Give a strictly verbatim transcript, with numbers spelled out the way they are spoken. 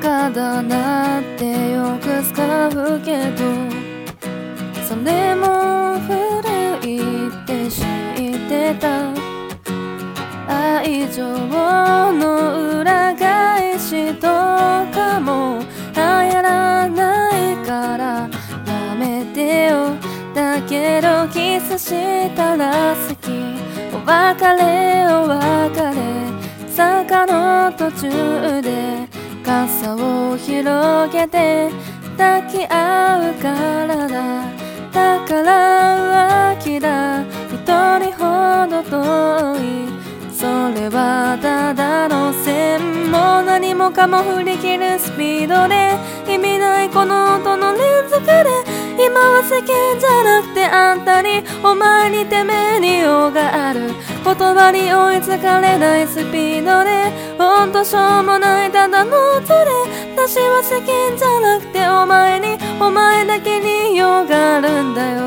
カだなってよく使うけど、それも古いって知ってた。愛情の裏返しとかも流行らないからやめてよ。だけどキスしたら好き。お別れお別れ坂の途中で傘を広げて抱き合うからだ。だから浮気だ一人ほど遠い。それはただの線も何もかも振り切るスピードで意味ないこの音の連続で今は世間じゃなくてあんたにお前にてめえに用がある。言葉に追いつかれないスピードでほんとしょうもないただの音で私は世間じゃなくてお前にお前だけに用があるんだよ。